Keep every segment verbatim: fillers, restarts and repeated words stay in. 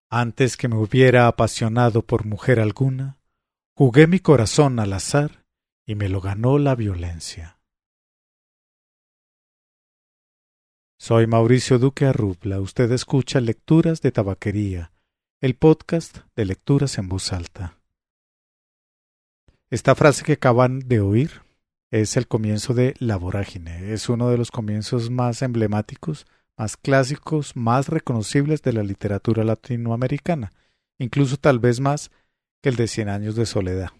Antes que me hubiera apasionado por mujer alguna, jugué mi corazón al azar y me lo ganó la violencia. Soy Mauricio Duque Arrubla. Usted escucha Lecturas de Tabaquería, el podcast de lecturas en voz alta. Esta frase que acaban de oír es el comienzo de La Vorágine. Es uno de los comienzos más emblemáticos, más clásicos, más reconocibles de la literatura latinoamericana, incluso tal vez más que el de Cien años de soledad.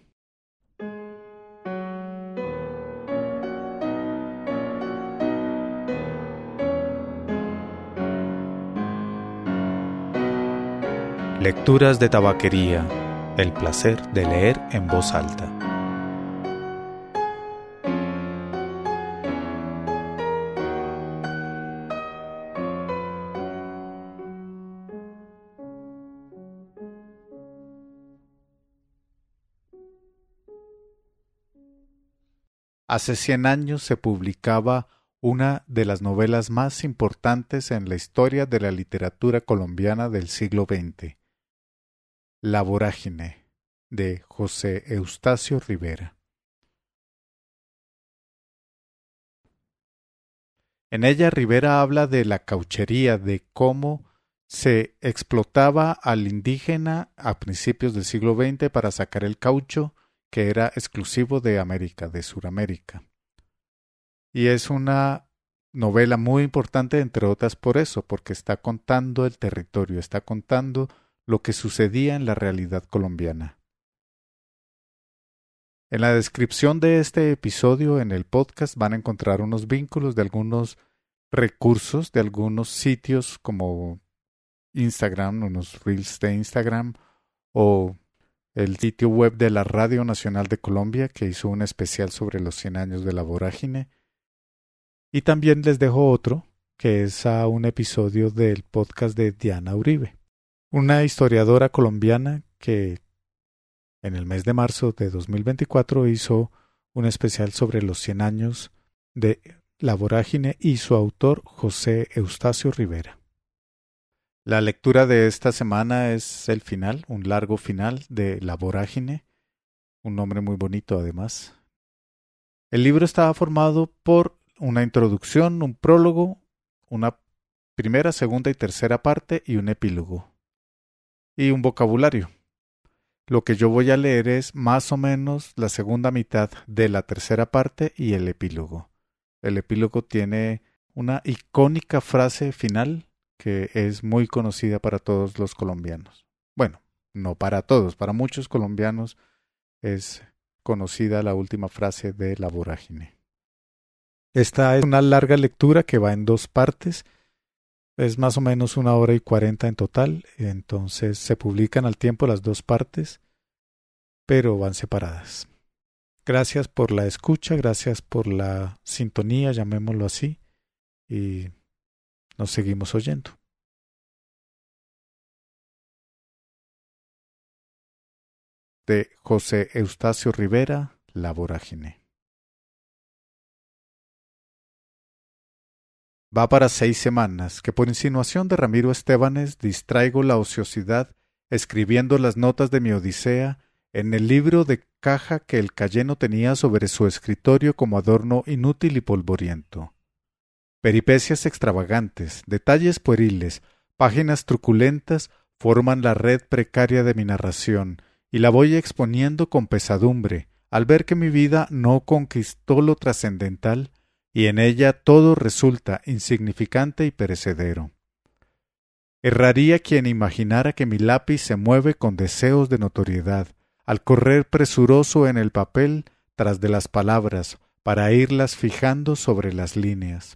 Lecturas de Tabaquería, el placer de leer en voz alta. Hace cien años se publicaba una de las novelas más importantes en la historia de la literatura colombiana del siglo veinte, La Vorágine, de José Eustacio Rivera. En ella Rivera habla de la cauchería, de cómo se explotaba al indígena a principios del siglo veinte para sacar el caucho que era exclusivo de América, de Suramérica. Y es una novela muy importante, entre otras por eso, porque está contando el territorio, está contando lo que sucedía en la realidad colombiana. En la descripción de este episodio en el podcast van a encontrar unos vínculos de algunos recursos, de algunos sitios como Instagram, unos reels de Instagram o el sitio web de la Radio Nacional de Colombia, que hizo un especial sobre los cien años de La Vorágine. Y también les dejo otro, que es a un episodio del podcast de Diana Uribe, una historiadora colombiana que en el mes de marzo de dos mil veinticuatro hizo un especial sobre los cien años de La Vorágine y su autor José Eustacio Rivera. La lectura de esta semana es el final, un largo final de La Vorágine, un nombre muy bonito además. El libro estaba formado por una introducción, un prólogo, una primera, segunda y tercera parte y un epílogo. Y un vocabulario. Lo que yo voy a leer es más o menos la segunda mitad de la tercera parte y el epílogo. El epílogo tiene una icónica frase final que es muy conocida para todos los colombianos. Bueno, no para todos, para muchos colombianos es conocida la última frase de La Vorágine. Esta es una larga lectura que va en dos partes, es más o menos una hora y cuarenta en total, entonces se publican al tiempo las dos partes, pero van separadas. Gracias por la escucha, gracias por la sintonía, llamémoslo así, y nos seguimos oyendo. De José Eustacio Rivera, La Vorágine. Va para seis semanas que por insinuación de Ramiro Estébanes distraigo la ociosidad escribiendo las notas de mi odisea en el libro de caja que el cayeno tenía sobre su escritorio como adorno inútil y polvoriento. Peripecias extravagantes, detalles pueriles, páginas truculentas forman la red precaria de mi narración, y la voy exponiendo con pesadumbre, al ver que mi vida no conquistó lo trascendental, y en ella todo resulta insignificante y perecedero. Erraría quien imaginara que mi lápiz se mueve con deseos de notoriedad, al correr presuroso en el papel tras de las palabras, para irlas fijando sobre las líneas.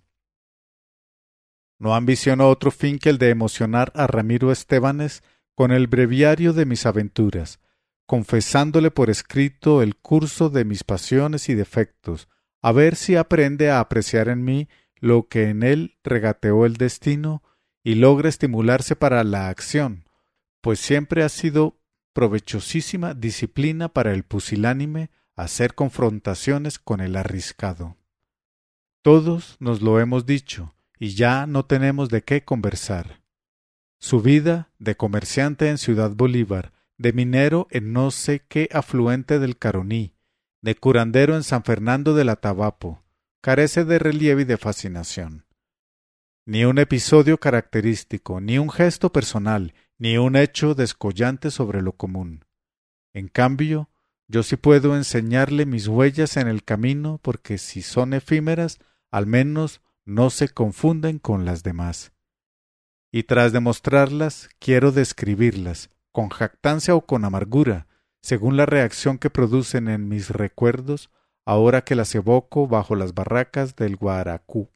No ambiciono otro fin que el de emocionar a Ramiro Estébanes con el breviario de mis aventuras, confesándole por escrito el curso de mis pasiones y defectos, a ver si aprende a apreciar en mí lo que en él regateó el destino y logra estimularse para la acción, pues siempre ha sido provechosísima disciplina para el pusilánime hacer confrontaciones con el arriscado. Todos nos lo hemos dicho, y ya no tenemos de qué conversar. su vida de comerciante en Ciudad Bolívar, de minero en no sé qué afluente del Caroní, de curandero en San Fernando del Atabapo, carece de relieve y de fascinación. Ni un episodio característico, ni un gesto personal, ni un hecho descollante sobre lo común. En cambio, yo sí puedo enseñarle mis huellas en el camino porque si son efímeras, al menos no se confunden con las demás. Y tras de mostrarlas, quiero describirlas, con jactancia o con amargura, según la reacción que producen en mis recuerdos, ahora que las evoco bajo las barracas del Guaracú.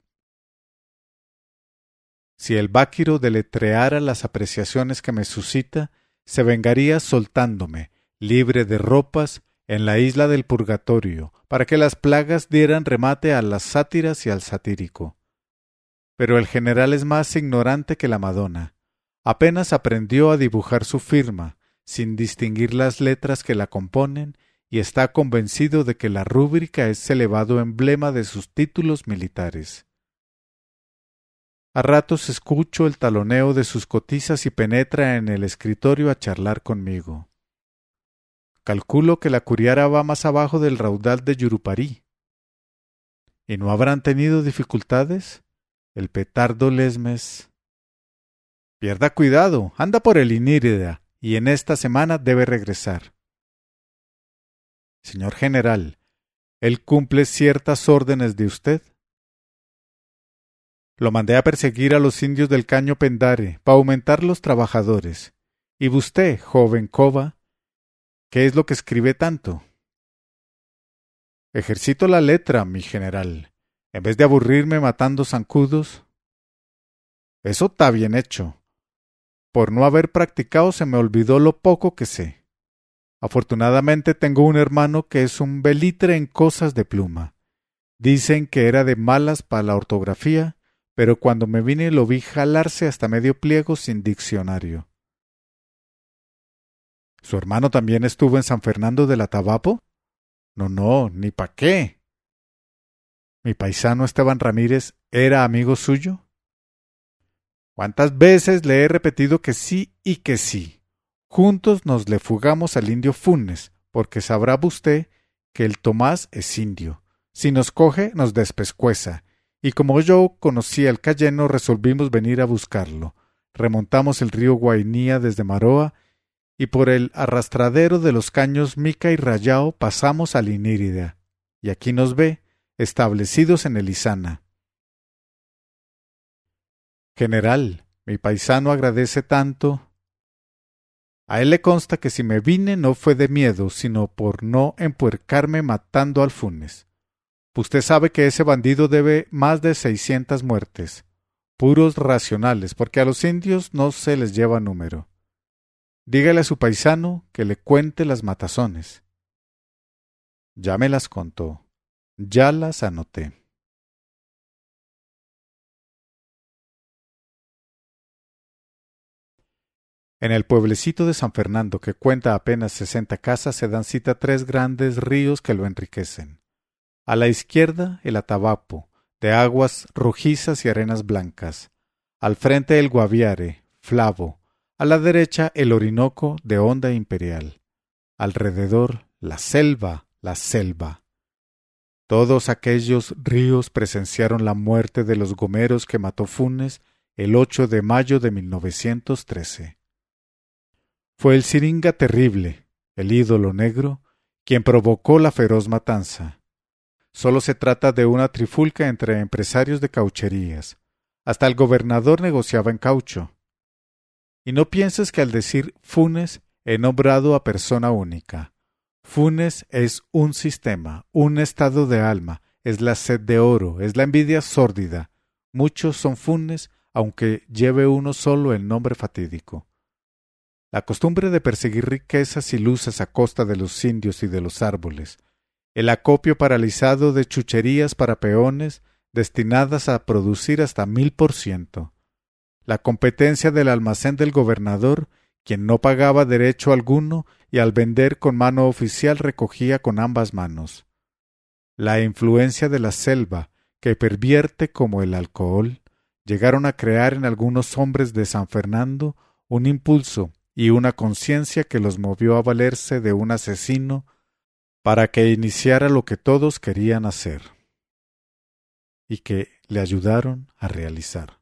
Si el Báquiro deletreara las apreciaciones que me suscita, se vengaría soltándome, libre de ropas, en la isla del purgatorio, para que las plagas dieran remate a las sátiras y al satírico. Pero el general es más ignorante que la Madonna. Apenas aprendió a dibujar su firma, sin distinguir las letras que la componen, y está convencido de que la rúbrica es elevado emblema de sus títulos militares. A ratos escucho el taloneo de sus cotizas y penetra en el escritorio a charlar conmigo. Calculo que la curiara va más abajo del raudal de Yuruparí. ¿Y no habrán tenido dificultades? El petardo Lesmes. Pierda cuidado, anda por el Inírida, y en esta semana debe regresar. Señor general, ¿él cumple ciertas órdenes de usted? Lo mandé a perseguir a los indios del Caño Pendare, para aumentar los trabajadores. Y usted, joven Cova, ¿qué es lo que escribe tanto? Ejercito la letra, mi general, en vez de aburrirme matando zancudos. Eso está bien hecho. Por no haber practicado se me olvidó lo poco que sé. Afortunadamente tengo un hermano que es un belitre en cosas de pluma. Dicen que era de malas para la ortografía, pero cuando me vine lo vi jalarse hasta medio pliego sin diccionario. ¿Su hermano también estuvo en San Fernando del Atabapo? No, no, ni pa' qué. ¿Mi paisano Esteban Ramírez era amigo suyo? ¿Cuántas veces le he repetido que sí y que sí? Juntos nos le fugamos al indio Funes, porque sabrá usted que el Tomás es indio. Si nos coge, nos despescueza. Y como yo conocía el Cayeno, resolvimos venir a buscarlo. Remontamos el río Guainía desde Maroa y por el arrastradero de los caños Mica y Rayao pasamos al Inírida. Y aquí nos ve, establecidos en el Izana. General, mi paisano agradece tanto. A él le consta que si me vine no fue de miedo, sino por no empuercarme matando al Funes. Usted sabe que ese bandido debe más de seiscientas muertes, puros racionales, porque a los indios no se les lleva número. Dígale a su paisano que le cuente las matazones. Ya me las contó, ya las anoté. En el pueblecito de San Fernando, que cuenta apenas sesenta casas, se dan cita tres grandes ríos que lo enriquecen. A la izquierda, el Atabapo, de aguas rojizas y arenas blancas. Al frente, el Guaviare, flavo. A la derecha, el Orinoco, de onda imperial. Alrededor, la selva, la selva. Todos aquellos ríos presenciaron la muerte de los gomeros que mató Funes el ocho de mayo de mil novecientos trece. Fue el Siringa Terrible, el ídolo negro, quien provocó la feroz matanza. Solo se trata de una trifulca entre empresarios de caucherías. Hasta el gobernador negociaba en caucho. Y no pienses que al decir Funes he nombrado a persona única. Funes es un sistema, un estado de alma, es la sed de oro, es la envidia sórdida. Muchos son Funes, aunque lleve uno solo el nombre fatídico. La costumbre de perseguir riquezas ilusas a costa de los indios y de los árboles, el acopio paralizado de chucherías para peones destinadas a producir hasta mil por ciento, la competencia del almacén del gobernador, quien no pagaba derecho alguno y al vender con mano oficial recogía con ambas manos, la influencia de la selva, que pervierte como el alcohol, llegaron a crear en algunos hombres de San Fernando un impulso y una conciencia que los movió a valerse de un asesino para que iniciara lo que todos querían hacer y que le ayudaron a realizar.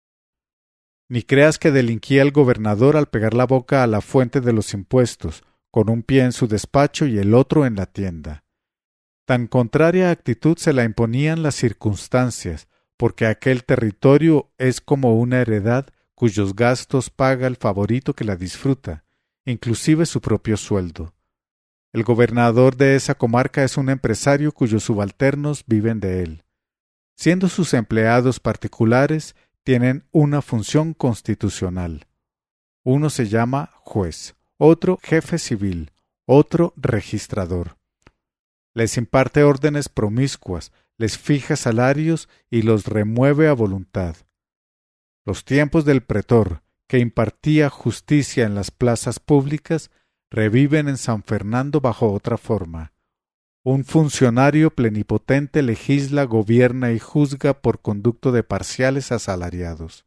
Ni creas que delinquía el gobernador al pegar la boca a la fuente de los impuestos, con un pie en su despacho y el otro en la tienda. Tan contraria actitud se la imponían las circunstancias, porque aquel territorio es como una heredad cuyos gastos paga el favorito que la disfruta, inclusive su propio sueldo. El gobernador de esa comarca es un empresario cuyos subalternos viven de él. Siendo sus empleados particulares, tienen una función constitucional. Uno se llama juez, otro jefe civil, otro registrador. Les imparte órdenes promiscuas, les fija salarios y los remueve a voluntad. Los tiempos del pretor, que impartía justicia en las plazas públicas, reviven en San Fernando bajo otra forma. Un funcionario plenipotente legisla, gobierna y juzga por conducto de parciales asalariados.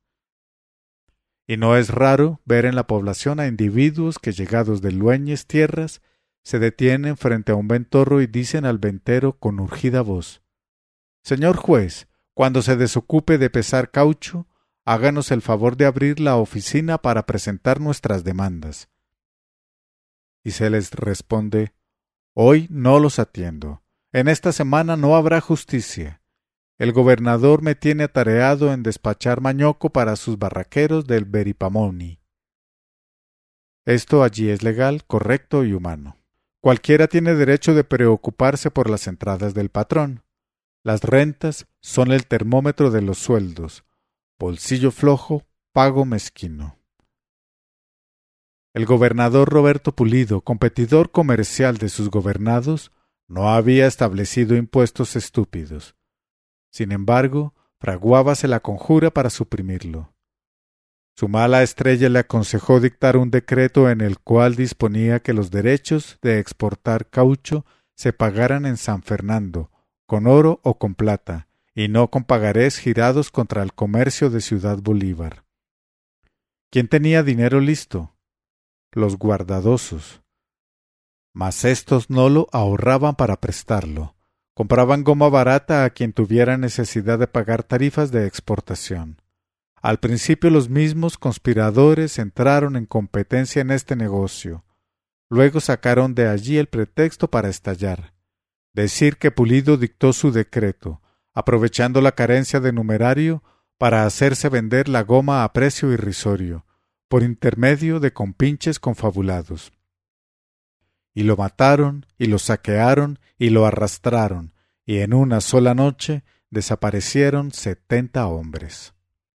Y no es raro ver en la población a individuos que, llegados de lueñes tierras, se detienen frente a un ventorro y dicen al ventero con urgida voz: «Señor juez, cuando se desocupe de pesar caucho, háganos el favor de abrir la oficina para presentar nuestras demandas». Y se les responde: «Hoy no los atiendo. En esta semana no habrá justicia. El gobernador me tiene atareado en despachar mañoco para sus barraqueros del Veripamoni». Esto allí es legal, correcto y humano. Cualquiera tiene derecho de preocuparse por las entradas del patrón. Las rentas son el termómetro de los sueldos. Bolsillo flojo, pago mezquino. El gobernador Roberto Pulido, competidor comercial de sus gobernados, no había establecido impuestos estúpidos. Sin embargo, fraguábase la conjura para suprimirlo. Su mala estrella le aconsejó dictar un decreto en el cual disponía que los derechos de exportar caucho se pagaran en San Fernando, con oro o con plata, y no con pagarés girados contra el comercio de Ciudad Bolívar. ¿Quién tenía dinero listo? Los guardadosos. Mas éstos no lo ahorraban para prestarlo. Compraban goma barata a quien tuviera necesidad de pagar tarifas de exportación. Al principio los mismos conspiradores entraron en competencia en este negocio. Luego sacaron de allí el pretexto para estallar. Decir que Pulido dictó su decreto, aprovechando la carencia de numerario para hacerse vender la goma a precio irrisorio, por intermedio de compinches confabulados. Y lo mataron, y lo saquearon, y lo arrastraron, y en una sola noche desaparecieron setenta hombres.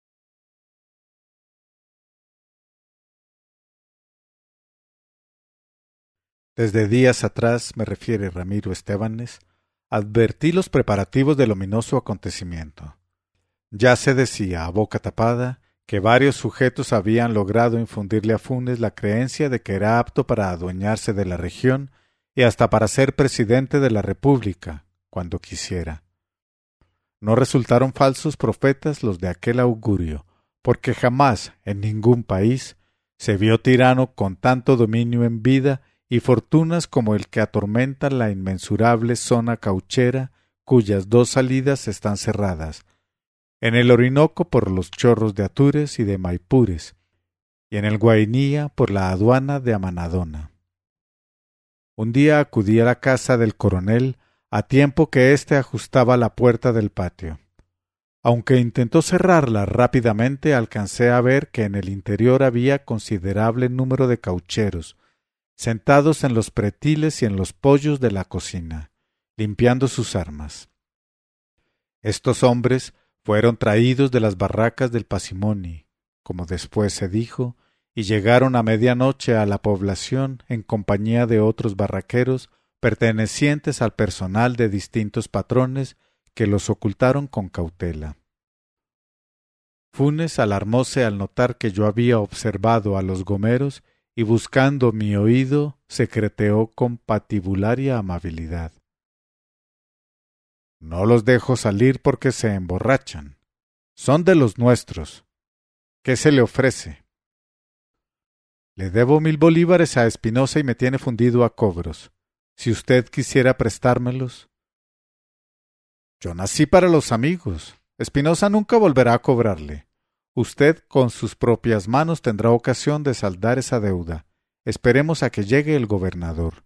Desde días atrás, me refiere Ramiro Estébanes, advertí los preparativos del ominoso acontecimiento. Ya se decía a boca tapada que varios sujetos habían logrado infundirle a Funes la creencia de que era apto para adueñarse de la región y hasta para ser presidente de la República, cuando quisiera. No resultaron falsos profetas los de aquel augurio, porque jamás, en ningún país, se vio tirano con tanto dominio en vida y fortunas como el que atormenta la inmensurable zona cauchera, cuyas dos salidas están cerradas, en el Orinoco por los chorros de Atures y de Maipures, y en el Guainía por la aduana de Amanadona. Un día acudí a la casa del coronel a tiempo que éste ajustaba la puerta del patio. Aunque intentó cerrarla rápidamente, alcancé a ver que en el interior había considerable número de caucheros, sentados en los pretiles y en los pollos de la cocina, limpiando sus armas. Estos hombres fueron traídos de las barracas del Pasimoni, como después se dijo, y llegaron a medianoche a la población en compañía de otros barraqueros pertenecientes al personal de distintos patrones que los ocultaron con cautela. Funes alarmóse al notar que yo había observado a los gomeros y buscando mi oído secreteó con patibularia amabilidad: «No los dejo salir porque se emborrachan. Son de los nuestros. ¿Qué se le ofrece? Le debo mil bolívares a Espinosa y me tiene fundido a cobros. Si usted quisiera prestármelos. Yo nací para los amigos. Espinosa nunca volverá a cobrarle. Usted con sus propias manos tendrá ocasión de saldar esa deuda. Esperemos a que llegue el gobernador.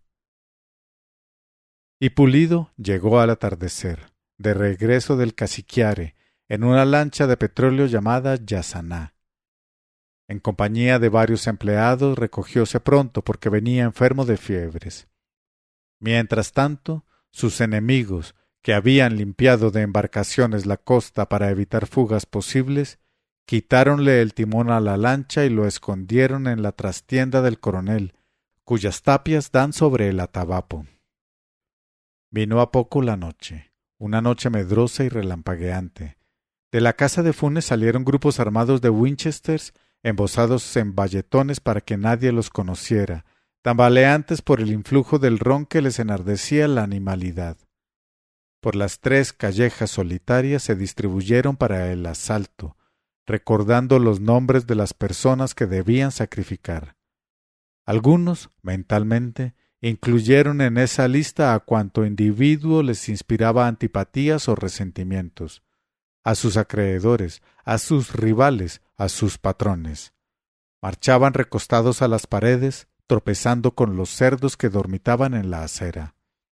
Y Pulido llegó al atardecer, de regreso del Caciquiare, en una lancha de petróleo llamada Yasaná. En compañía de varios empleados recogióse pronto porque venía enfermo de fiebres. Mientras tanto, sus enemigos, que habían limpiado de embarcaciones la costa para evitar fugas posibles, quitáronle el timón a la lancha y lo escondieron en la trastienda del coronel, cuyas tapias dan sobre el Atabapo. Vino a poco la noche, una noche medrosa y relampagueante. De la casa de Funes salieron grupos armados de Winchesters, embozados en bayetones para que nadie los conociera, tambaleantes por el influjo del ron que les enardecía la animalidad. Por las tres callejas solitarias se distribuyeron para el asalto, recordando los nombres de las personas que debían sacrificar. Algunos, mentalmente, incluyeron en esa lista a cuanto individuo les inspiraba antipatías o resentimientos, a sus acreedores, a sus rivales, a sus patrones. Marchaban recostados a las paredes, tropezando con los cerdos que dormitaban en la acera.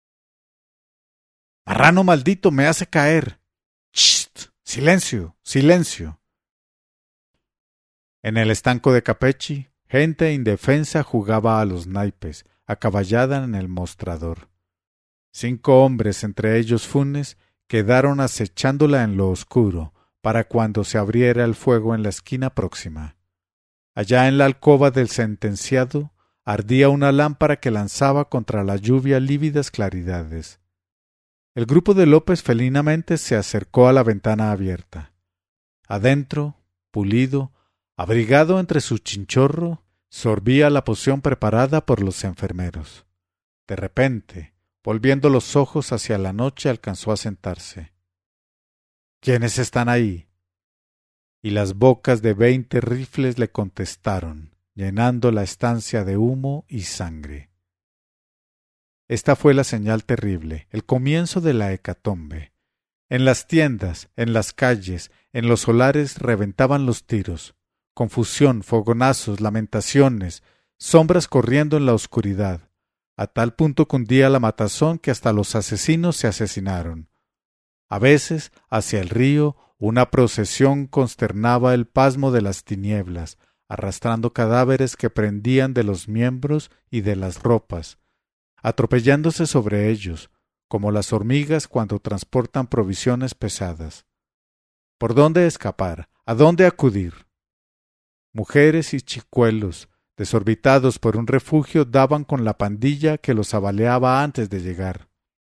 ¡Marrano maldito, me hace caer! ¡Chst! ¡Silencio! ¡Silencio! En el estanco de Capechi, gente indefensa jugaba a los naipes, acaballada en el mostrador. Cinco hombres, entre ellos Funes, quedaron acechándola en lo oscuro, para cuando se abriera el fuego en la esquina próxima. Allá en la alcoba del sentenciado, ardía una lámpara que lanzaba contra la lluvia lívidas claridades. El grupo de López felinamente se acercó a la ventana abierta. Adentro, Pulido, abrigado entre su chinchorro, sorbía la poción preparada por los enfermeros. De repente, volviendo los ojos hacia la noche, alcanzó a sentarse. ¿Quiénes están ahí? Y las bocas de veinte rifles le contestaron, llenando la estancia de humo y sangre. Esta fue la señal terrible, el comienzo de la hecatombe. En las tiendas, en las calles, en los solares reventaban los tiros. Confusión, fogonazos, lamentaciones, sombras corriendo en la oscuridad. A tal punto cundía la matazón que hasta los asesinos se asesinaron. A veces, hacia el río, una procesión consternaba el pasmo de las tinieblas, arrastrando cadáveres que pendían de los miembros y de las ropas, atropellándose sobre ellos, como las hormigas cuando transportan provisiones pesadas. ¿Por dónde escapar? ¿A dónde acudir? Mujeres y chicuelos, desorbitados por un refugio, daban con la pandilla que los abaleaba antes de llegar.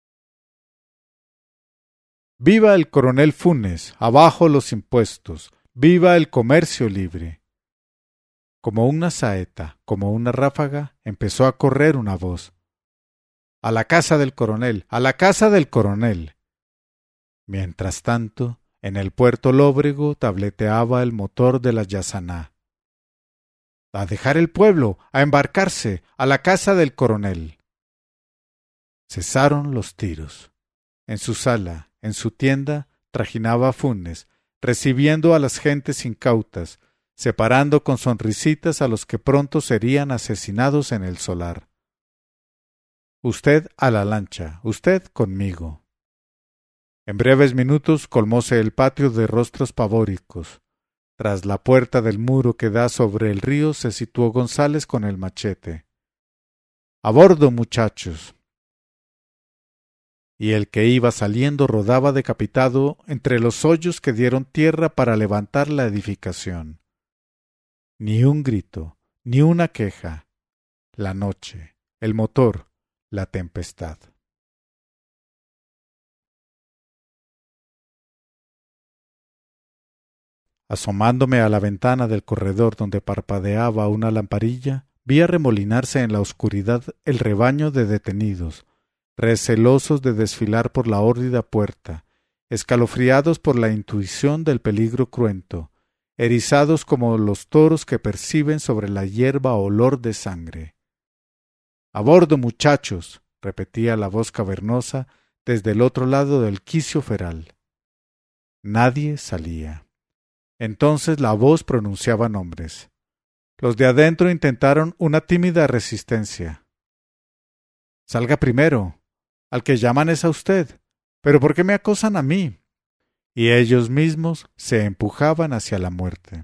¡Viva el coronel Funes! ¡Abajo los impuestos! ¡Viva el comercio libre! Como una saeta, como una ráfaga, empezó a correr una voz. ¡A la casa del coronel! ¡A la casa del coronel! Mientras tanto, en el puerto lóbrego tableteaba el motor de la Yasaná. ¡A dejar el pueblo! ¡A embarcarse! ¡A la casa del coronel! Cesaron los tiros. En su sala, en su tienda, trajinaba Funes, recibiendo a las gentes incautas, separando con sonrisitas a los que pronto serían asesinados en el solar. Usted a la lancha, usted conmigo. En breves minutos colmóse el patio de rostros pavóricos. Tras la puerta del muro que da sobre el río se situó González con el machete. —¡A bordo, muchachos! Y el que iba saliendo rodaba decapitado entre los hoyos que dieron tierra para levantar la edificación. Ni un grito, ni una queja. La noche, el motor, la tempestad. Asomándome a la ventana del corredor donde parpadeaba una lamparilla, vi arremolinarse en la oscuridad el rebaño de detenidos, recelosos de desfilar por la hórrida puerta, escalofriados por la intuición del peligro cruento, erizados como los toros que perciben sobre la hierba olor de sangre. —¡A bordo, muchachos! —repetía la voz cavernosa desde el otro lado del quicio feral. Nadie salía. Entonces la voz pronunciaba nombres. Los de adentro intentaron una tímida resistencia. —Salga primero. Al que llaman es a usted. ¿Pero por qué me acosan a mí? Y ellos mismos se empujaban hacia la muerte.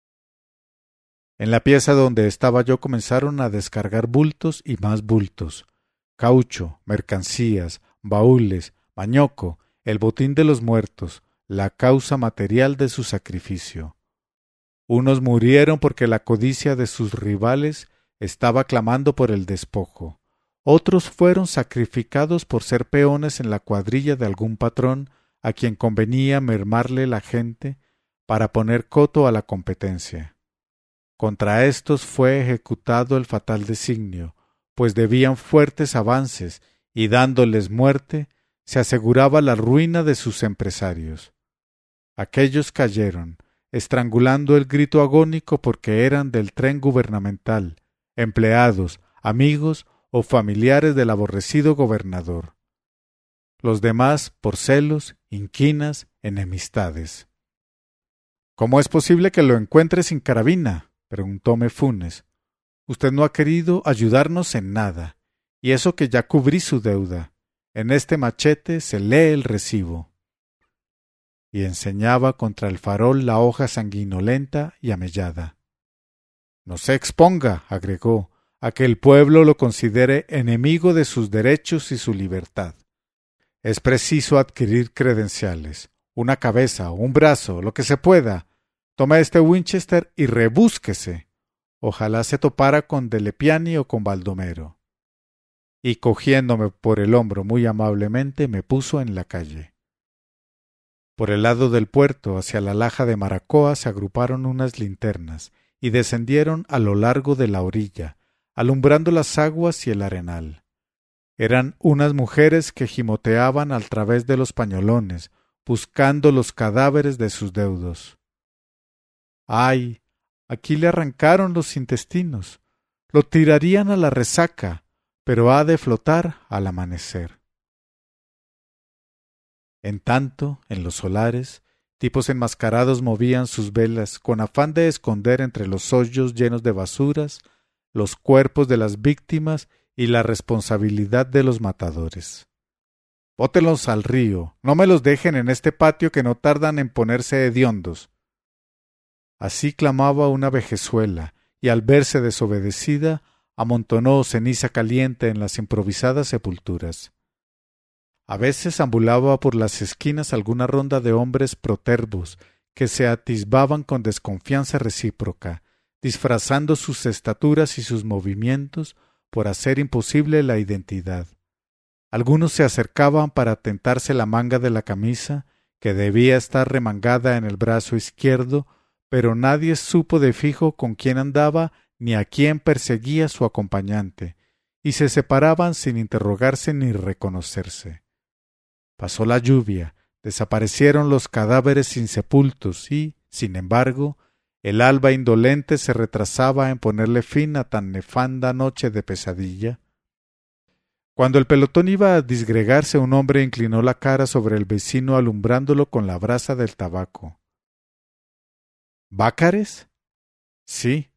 En la pieza donde estaba yo comenzaron a descargar bultos y más bultos. Caucho, mercancías, baúles, mañoco, el botín de los muertos, la causa material de su sacrificio. Unos murieron porque la codicia de sus rivales estaba clamando por el despojo. Otros fueron sacrificados por ser peones en la cuadrilla de algún patrón a quien convenía mermarle la gente para poner coto a la competencia. Contra éstos fue ejecutado el fatal designio, pues debían fuertes avances y dándoles muerte se aseguraba la ruina de sus empresarios. Aquellos cayeron, estrangulando el grito agónico porque eran del tren gubernamental, empleados, amigos o familiares del aborrecido gobernador. Los demás por celos, inquinas, enemistades. —¿Cómo es posible que lo encuentre sin carabina? —preguntóme Funes. —Usted no ha querido ayudarnos en nada, y eso que ya cubrí su deuda. En este machete se lee el recibo. Y enseñaba contra el farol la hoja sanguinolenta y amellada. —No se exponga —agregó—, a que el pueblo lo considere enemigo de sus derechos y su libertad. Es preciso adquirir credenciales, una cabeza, un brazo, lo que se pueda. Tome este Winchester y rebúsquese. Ojalá se topara con Delepiani o con Baldomero. Y cogiéndome por el hombro muy amablemente me puso en la calle. Por el lado del puerto, hacia la laja de Maracoa, se agruparon unas linternas y descendieron a lo largo de la orilla, alumbrando las aguas y el arenal. Eran unas mujeres que gimoteaban al través de los pañolones, buscando los cadáveres de sus deudos. ¡Ay! Aquí le arrancaron los intestinos. Lo tirarían a la resaca, pero ha de flotar al amanecer. En tanto, en los solares, tipos enmascarados movían sus velas con afán de esconder entre los hoyos llenos de basuras los cuerpos de las víctimas y la responsabilidad de los matadores. Bótenlos al río, no me los dejen en este patio que no tardan en ponerse hediondos. Así clamaba una vejezuela, y al verse desobedecida, amontonó ceniza caliente en las improvisadas sepulturas. A veces ambulaba por las esquinas alguna ronda de hombres protervos que se atisbaban con desconfianza recíproca, disfrazando sus estaturas y sus movimientos por hacer imposible la identidad. Algunos se acercaban para tentarse la manga de la camisa, que debía estar remangada en el brazo izquierdo, pero nadie supo de fijo con quién andaba ni a quién perseguía su acompañante, y se separaban sin interrogarse ni reconocerse. Pasó la lluvia, desaparecieron los cadáveres insepultos y, sin embargo, el alba indolente se retrasaba en ponerle fin a tan nefanda noche de pesadilla. Cuando el pelotón iba a disgregarse, un hombre inclinó la cara sobre el vecino alumbrándolo con la brasa del tabaco. —¿Bácares? —Sí.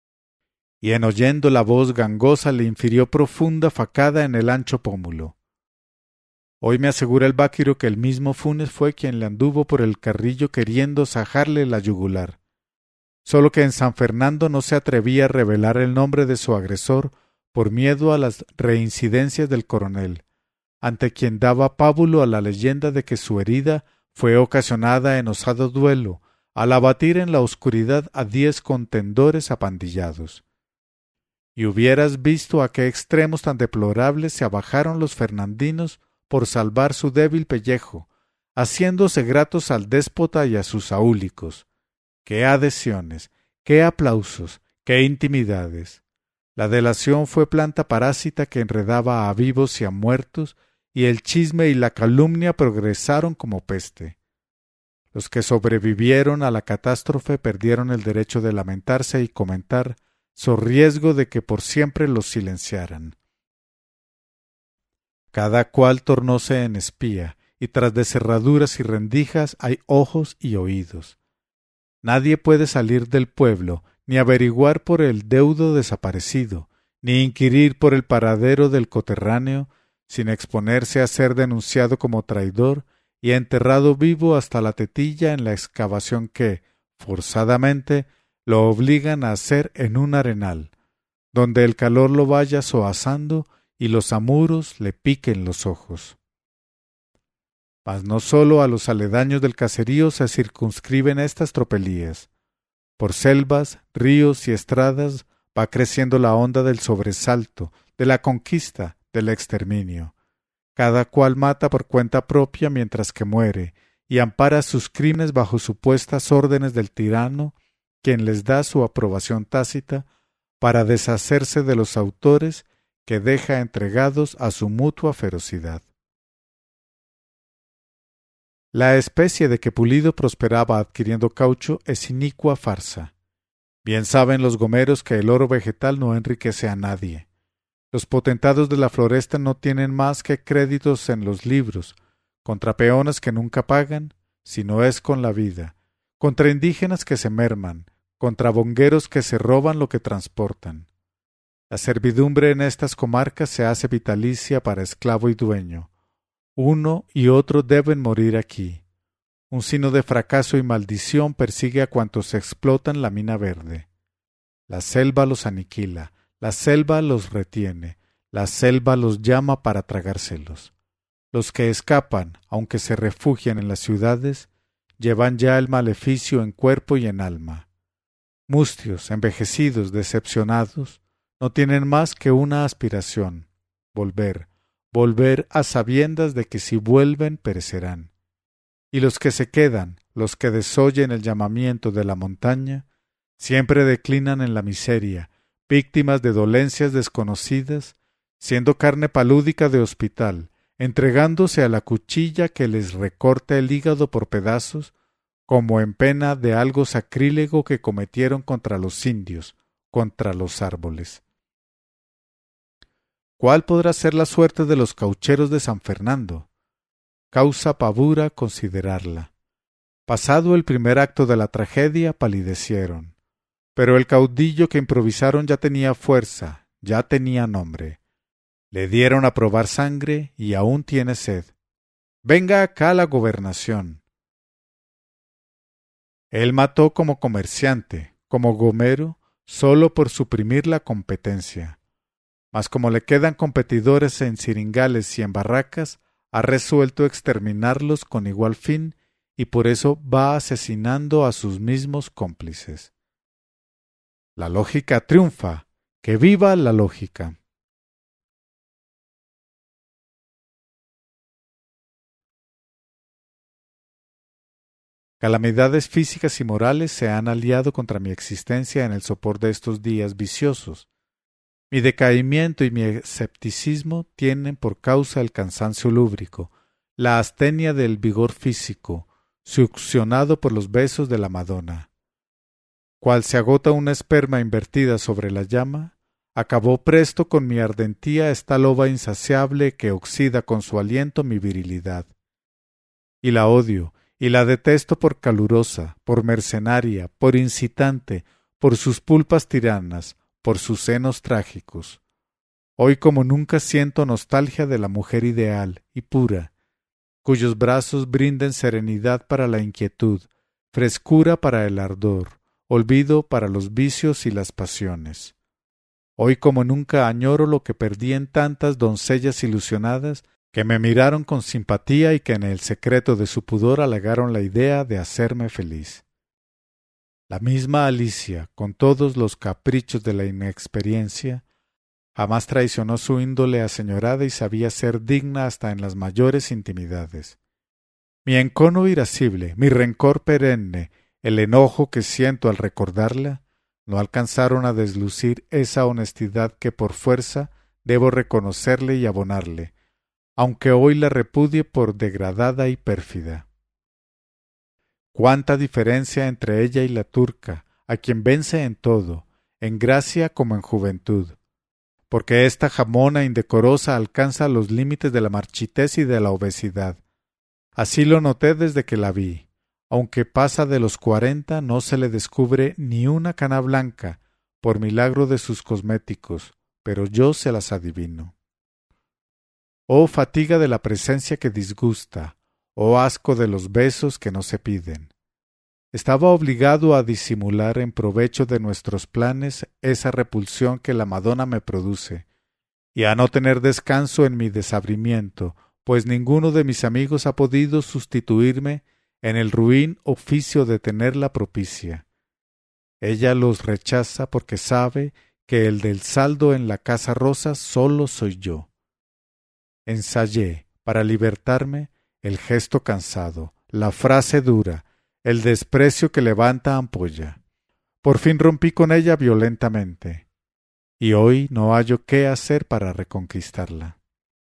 Y en oyendo la voz gangosa le infirió profunda facada en el ancho pómulo. Hoy me asegura el báquiro que el mismo Funes fue quien le anduvo por el carrillo queriendo sajarle la yugular. Solo que en San Fernando no se atrevía a revelar el nombre de su agresor por miedo a las reincidencias del coronel, ante quien daba pábulo a la leyenda de que su herida fue ocasionada en osado duelo, al abatir en la oscuridad a diez contendores apandillados. Y hubieras visto a qué extremos tan deplorables se abajaron los fernandinos por salvar su débil pellejo, haciéndose gratos al déspota y a sus aúlicos. ¡Qué adhesiones! ¡Qué aplausos! ¡Qué intimidades! La delación fue planta parásita que enredaba a vivos y a muertos y el chisme y la calumnia progresaron como peste. Los que sobrevivieron a la catástrofe perdieron el derecho de lamentarse y comentar, so riesgo de que por siempre los silenciaran. Cada cual tornóse en espía, y tras de cerraduras y rendijas hay ojos y oídos. Nadie puede salir del pueblo, ni averiguar por el deudo desaparecido, ni inquirir por el paradero del coterráneo, sin exponerse a ser denunciado como traidor y enterrado vivo hasta la tetilla en la excavación que, forzadamente, lo obligan a hacer en un arenal, donde el calor lo vaya soazando y los amuros le piquen los ojos. Mas no sólo a los aledaños del caserío se circunscriben estas tropelías. Por selvas, ríos y estradas va creciendo la onda del sobresalto, de la conquista, del exterminio. Cada cual mata por cuenta propia mientras que muere, y ampara sus crímenes bajo supuestas órdenes del tirano, quien les da su aprobación tácita para deshacerse de los autores que deja entregados a su mutua ferocidad. La especie de que Pulido prosperaba adquiriendo caucho es inicua farsa. Bien saben los gomeros que el oro vegetal no enriquece a nadie. Los potentados de la floresta no tienen más que créditos en los libros, contra peones que nunca pagan, si no es con la vida, contra indígenas que se merman, contra bongueros que se roban lo que transportan. La servidumbre en estas comarcas se hace vitalicia para esclavo y dueño. Uno y otro deben morir aquí. Un sino de fracaso y maldición persigue a cuantos explotan la mina verde. La selva los aniquila, la selva los retiene, la selva los llama para tragárselos. Los que escapan, aunque se refugian en las ciudades, llevan ya el maleficio en cuerpo y en alma. Mustios, envejecidos, decepcionados, no tienen más que una aspiración, volver, volver a sabiendas de que si vuelven perecerán. Y los que se quedan, los que desoyen el llamamiento de la montaña, siempre declinan en la miseria, víctimas de dolencias desconocidas, siendo carne palúdica de hospital, entregándose a la cuchilla que les recorta el hígado por pedazos, como en pena de algo sacrílego que cometieron contra los indios, contra los árboles. ¿Cuál podrá ser la suerte de los caucheros de San Fernando? Causa pavura considerarla. Pasado el primer acto de la tragedia, palidecieron. Pero el caudillo que improvisaron ya tenía fuerza, ya tenía nombre. Le dieron a probar sangre y aún tiene sed. Venga acá la gobernación. Él mató como comerciante, como gomero, solo por suprimir la competencia. Mas como le quedan competidores en ciringales y en barracas, ha resuelto exterminarlos con igual fin y por eso va asesinando a sus mismos cómplices. La lógica triunfa. ¡Que viva la lógica! Calamidades físicas y morales se han aliado contra mi existencia en el sopor de estos días viciosos. Mi decaimiento y mi escepticismo tienen por causa el cansancio lúbrico, la astenia del vigor físico, succionado por los besos de la Madonna. Cual se agota una esperma invertida sobre la llama, acabó presto con mi ardentía esta loba insaciable que oxida con su aliento mi virilidad. Y la odio, y la detesto por calurosa, por mercenaria, por incitante, por sus pulpas tiranas, por sus senos trágicos. Hoy como nunca siento nostalgia de la mujer ideal y pura, cuyos brazos brinden serenidad para la inquietud, frescura para el ardor, olvido para los vicios y las pasiones. Hoy como nunca añoro lo que perdí en tantas doncellas ilusionadas que me miraron con simpatía y que en el secreto de su pudor halagaron la idea de hacerme feliz. La misma Alicia, con todos los caprichos de la inexperiencia, jamás traicionó su índole aseñorada y sabía ser digna hasta en las mayores intimidades. Mi encono irascible, mi rencor perenne, el enojo que siento al recordarla, no alcanzaron a deslucir esa honestidad que por fuerza debo reconocerle y abonarle, aunque hoy la repudie por degradada y pérfida. Cuánta diferencia entre ella y la turca, a quien vence en todo, en gracia como en juventud, porque esta jamona indecorosa alcanza los límites de la marchitez y de la obesidad. Así lo noté desde que la vi. Aunque pasa de los cuarenta, no se le descubre ni una cana blanca, por milagro de sus cosméticos, pero yo se las adivino. Oh fatiga de la presencia que disgusta, oh asco de los besos que no se piden. Estaba obligado a disimular en provecho de nuestros planes esa repulsión que la Madonna me produce, y a no tener descanso en mi desabrimiento, pues ninguno de mis amigos ha podido sustituirme en el ruin oficio de tenerla propicia. Ella los rechaza porque sabe que el del saldo en la casa rosa solo soy yo. Ensayé, para libertarme, el gesto cansado, la frase dura, el desprecio que levanta ampolla. Por fin rompí con ella violentamente, y hoy no hallo qué hacer para reconquistarla.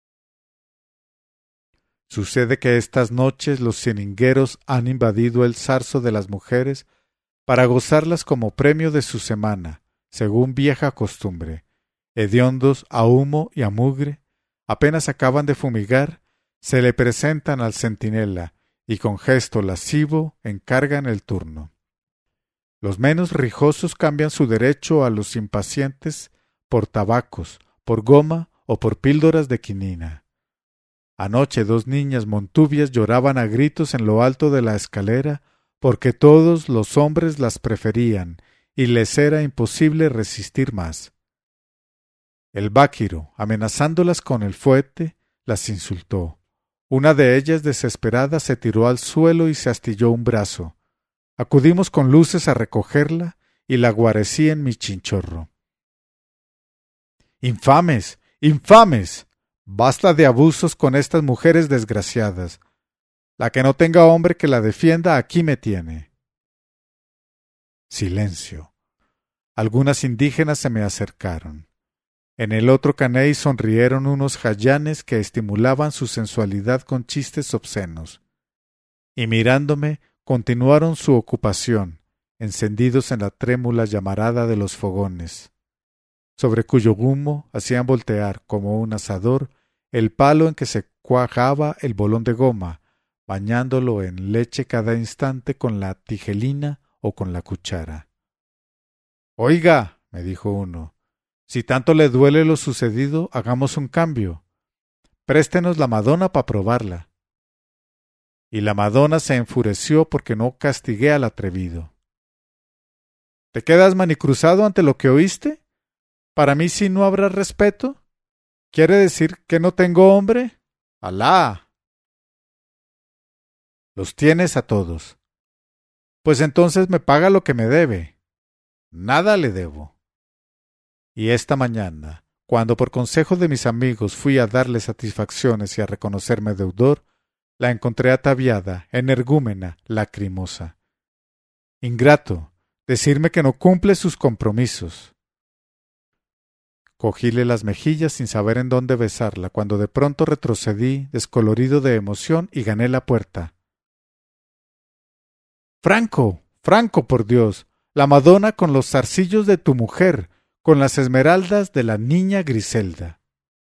Sucede que estas noches los ciningueros han invadido el zarzo de las mujeres para gozarlas como premio de su semana, según vieja costumbre. Hediondos a humo y a mugre, apenas acaban de fumigar, se le presentan al centinela y con gesto lascivo encargan el turno. Los menos rijosos cambian su derecho a los impacientes por tabacos, por goma o por píldoras de quinina. Anoche dos niñas montubias lloraban a gritos en lo alto de la escalera porque todos los hombres las preferían y les era imposible resistir más. El báquiro, amenazándolas con el fuete, las insultó. Una de ellas, desesperada, se tiró al suelo y se astilló un brazo. Acudimos con luces a recogerla y la guarecí en mi chinchorro. ¡Infames! ¡Infames! Basta de abusos con estas mujeres desgraciadas. La que no tenga hombre que la defienda aquí me tiene. Silencio. Algunas indígenas se me acercaron. En el otro caney sonrieron unos jayanes que estimulaban su sensualidad con chistes obscenos. Y mirándome, continuaron su ocupación, encendidos en la trémula llamarada de los fogones, sobre cuyo humo hacían voltear, como un asador, el palo en que se cuajaba el bolón de goma, bañándolo en leche cada instante con la tijelina o con la cuchara. «Oiga», me dijo uno, «si tanto le duele lo sucedido, hagamos un cambio. Préstenos la Madonna para probarla». Y la Madonna se enfureció porque no castigué al atrevido. ¿Te quedas manicruzado ante lo que oíste? ¿Para mí sí no habrá respeto? ¿Quiere decir que no tengo hombre? ¡Alá! Los tienes a todos. Pues entonces me paga lo que me debe. Nada le debo. Y esta mañana, cuando por consejo de mis amigos fui a darle satisfacciones y a reconocerme deudor, la encontré ataviada, energúmena, lacrimosa. Ingrato, decirme que no cumple sus compromisos. Cogíle las mejillas sin saber en dónde besarla, cuando de pronto retrocedí, descolorido de emoción, y gané la puerta. ¡Franco! ¡Franco, por Dios! La Madonna con los zarcillos de tu mujer, con las esmeraldas de la niña Griselda.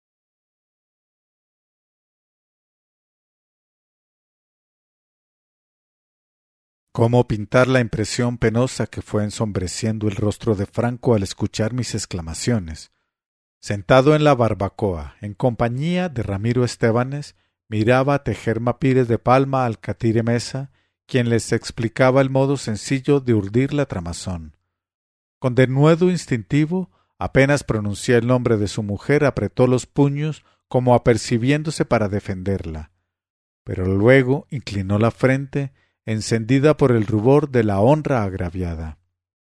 ¿Cómo pintar la impresión penosa que fue ensombreciendo el rostro de Franco al escuchar mis exclamaciones? Sentado en la barbacoa, en compañía de Ramiro Estébanes, miraba tejer mapires de palma al catire Mesa, quien les explicaba el modo sencillo de urdir la tramazón. Con denuedo instintivo, apenas pronuncié el nombre de su mujer, apretó los puños como apercibiéndose para defenderla. Pero luego inclinó la frente, encendida por el rubor de la honra agraviada.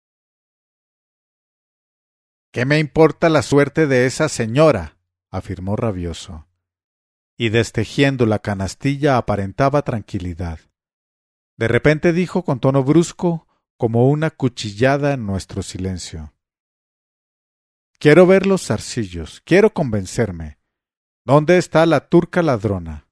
«¿Qué me importa la suerte de esa señora?», afirmó rabioso. Y destejiendo la canastilla aparentaba tranquilidad. De repente dijo con tono brusco, como una cuchillada en nuestro silencio: «Quiero ver los zarcillos, quiero convencerme. ¿Dónde está la turca ladrona?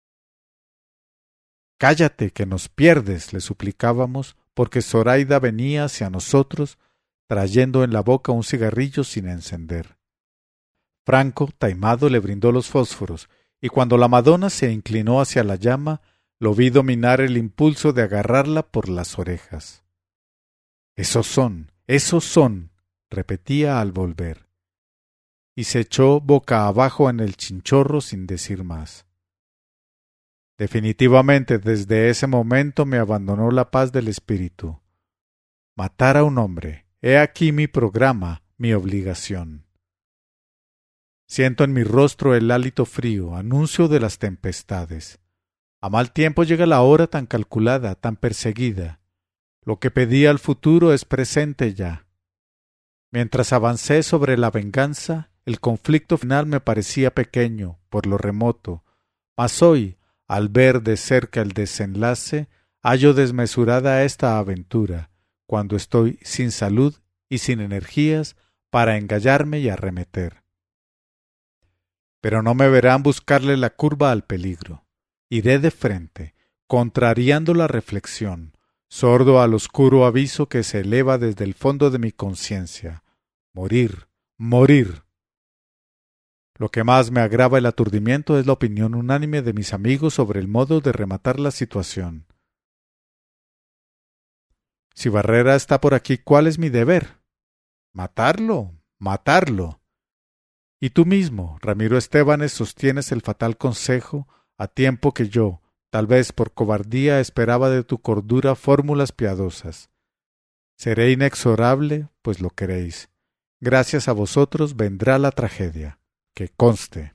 Cállate, que nos pierdes, le suplicábamos, porque Zoraida venía hacia nosotros, trayendo en la boca un cigarrillo sin encender. Franco, taimado, le brindó los fósforos, y cuando la Madonna se inclinó hacia la llama, lo vi dominar el impulso de agarrarla por las orejas. Esos son, esos son, repetía al volver, y se echó boca abajo en el chinchorro sin decir más. Definitivamente desde ese momento me abandonó la paz del espíritu. Matar a un hombre, he aquí mi programa, mi obligación. Siento en mi rostro el hálito frío, anuncio de las tempestades. A mal tiempo llega la hora tan calculada, tan perseguida. Lo que pedía al futuro es presente ya. Mientras avancé sobre la venganza, el conflicto final me parecía pequeño, por lo remoto, mas hoy, al ver de cerca el desenlace, hallo desmesurada esta aventura, cuando estoy sin salud y sin energías para engallarme y arremeter. Pero no me verán buscarle la curva al peligro. Iré de frente, contrariando la reflexión, sordo al oscuro aviso que se eleva desde el fondo de mi conciencia. Morir, morir. Lo que más me agrava el aturdimiento es la opinión unánime de mis amigos sobre el modo de rematar la situación. Si Barrera está por aquí, ¿cuál es mi deber? Matarlo, matarlo. Y tú mismo, Ramiro Estébanes, sostienes el fatal consejo, a tiempo que yo, tal vez por cobardía, esperaba de tu cordura fórmulas piadosas. Seré inexorable, pues lo queréis. Gracias a vosotros vendrá la tragedia. Que conste.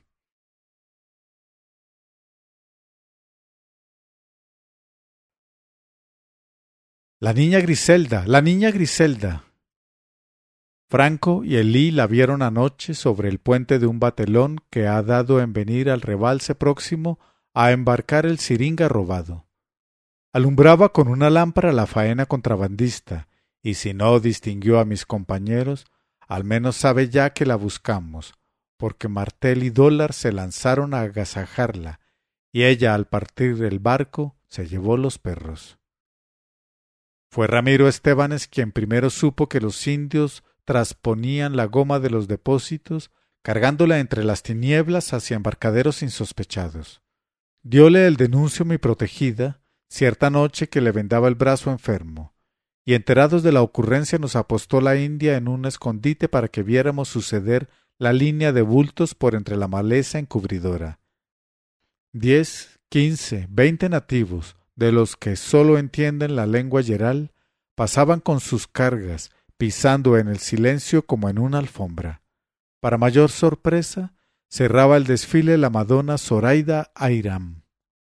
La niña Griselda, la niña Griselda. Franco y Elí la vieron anoche sobre el puente de un batelón que ha dado en venir al rebalse próximo a embarcar el siringa robado. Alumbraba con una lámpara la faena contrabandista, y si no distinguió a mis compañeros, al menos sabe ya que la buscamos, porque Martel y Dólar se lanzaron a agasajarla, y ella al partir del barco se llevó los perros. Fue Ramiro Estébanes quien primero supo que los indios trasponían la goma de los depósitos, cargándola entre las tinieblas hacia embarcaderos insospechados. Dióle el denuncio mi protegida, cierta noche que le vendaba el brazo enfermo, y enterados de la ocurrencia nos apostó la India en un escondite para que viéramos suceder la línea de bultos por entre la maleza encubridora. Diez, quince, veinte nativos, de los que sólo entienden la lengua yeral, pasaban con sus cargas, pisando en el silencio como en una alfombra. Para mayor sorpresa, cerraba el desfile la Madonna Zoraida Airam.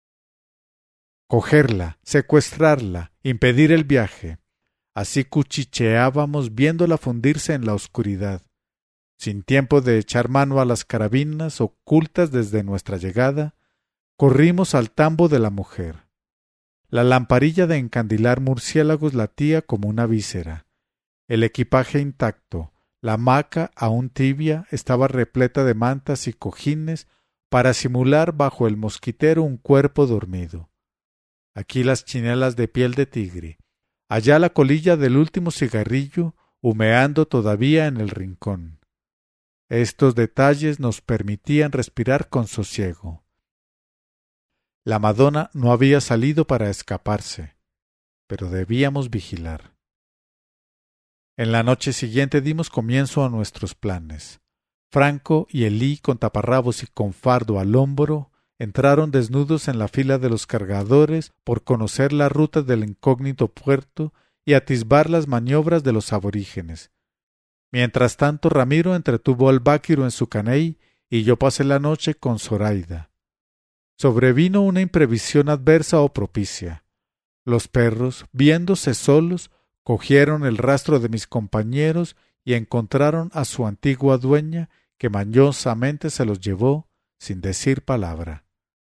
Cogerla, secuestrarla, impedir el viaje. Así cuchicheábamos viéndola fundirse en la oscuridad. Sin tiempo de echar mano a las carabinas ocultas desde nuestra llegada, corrimos al tambo de la mujer. La lamparilla de encandilar murciélagos latía como una víscera. El equipaje intacto, la hamaca aún tibia, estaba repleta de mantas y cojines para simular bajo el mosquitero un cuerpo dormido. Aquí las chinelas de piel de tigre, allá la colilla del último cigarrillo humeando todavía en el rincón. Estos detalles nos permitían respirar con sosiego. La Madonna no había salido para escaparse, pero debíamos vigilar. En la noche siguiente dimos comienzo a nuestros planes. Franco y Elí, con taparrabos y con fardo al hombro, entraron desnudos en la fila de los cargadores por conocer la ruta del incógnito puerto y atisbar las maniobras de los aborígenes. Mientras tanto, Ramiro entretuvo al Báquiro en su caney y yo pasé la noche con Zoraida. Sobrevino una imprevisión adversa o propicia. Los perros, viéndose solos, cogieron el rastro de mis compañeros y encontraron a su antigua dueña, que mañosamente se los llevó sin decir palabra.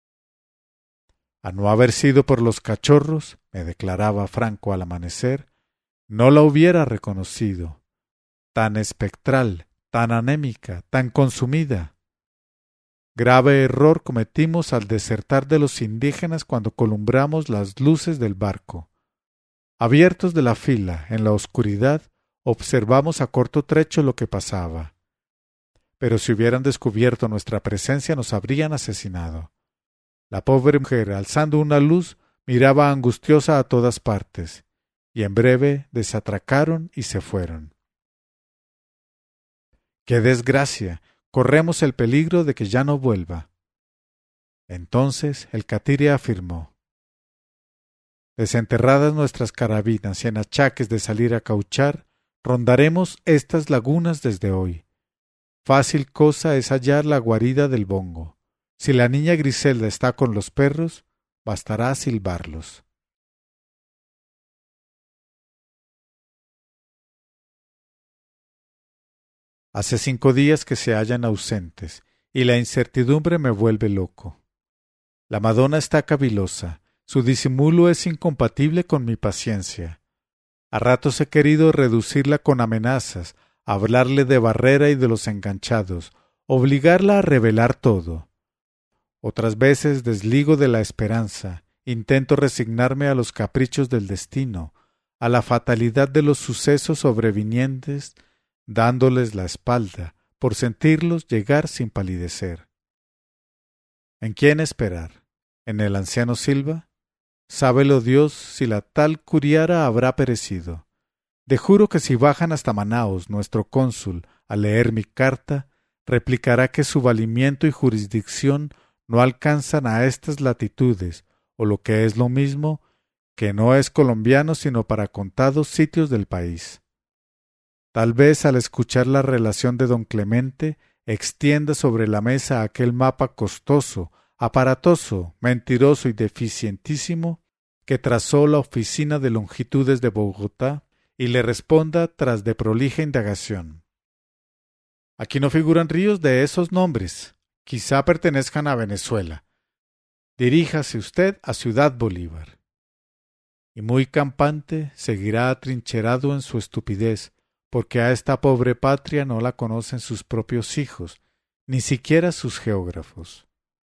A no haber sido por los cachorros, me declaraba Franco al amanecer, no la hubiera reconocido. Tan espectral, tan anémica, tan consumida. Grave error cometimos al desertar de los indígenas cuando columbramos las luces del barco. Abiertos de la fila, en la oscuridad, observamos a corto trecho lo que pasaba. Pero si hubieran descubierto nuestra presencia nos habrían asesinado. La pobre mujer, alzando una luz, miraba angustiosa a todas partes, y en breve desatracaron y se fueron. ¡Qué desgracia! Corremos el peligro de que ya no vuelva. Entonces el catire afirmó: desenterradas nuestras carabinas y en achaques de salir a cauchar, rondaremos estas lagunas desde hoy. Fácil cosa es hallar la guarida del bongo. Si la niña Griselda está con los perros, bastará silbarlos. Hace cinco días que se hallan ausentes, y la incertidumbre me vuelve loco. La Madonna está cavilosa, su disimulo es incompatible con mi paciencia. A ratos he querido reducirla con amenazas, hablarle de Barrera y de los enganchados, obligarla a revelar todo. Otras veces desligo de la esperanza, intento resignarme a los caprichos del destino, a la fatalidad de los sucesos sobrevinientes, dándoles la espalda, por sentirlos llegar sin palidecer. ¿En quién esperar? ¿En el anciano Silva? Sábelo Dios si la tal curiara habrá perecido. De juro que si bajan hasta Manaos nuestro cónsul a leer mi carta, replicará que su valimiento y jurisdicción no alcanzan a estas latitudes, o lo que es lo mismo, que no es colombiano sino para contados sitios del país. Tal vez al escuchar la relación de don Clemente, extienda sobre la mesa aquel mapa costoso, aparatoso, mentiroso y deficientísimo que trazó la Oficina de Longitudes de Bogotá y le responda tras de prolija indagación. Aquí no figuran ríos de esos nombres, quizá pertenezcan a Venezuela. Diríjase usted a Ciudad Bolívar. Y muy campante seguirá atrincherado en su estupidez, porque a esta pobre patria no la conocen sus propios hijos, ni siquiera sus geógrafos.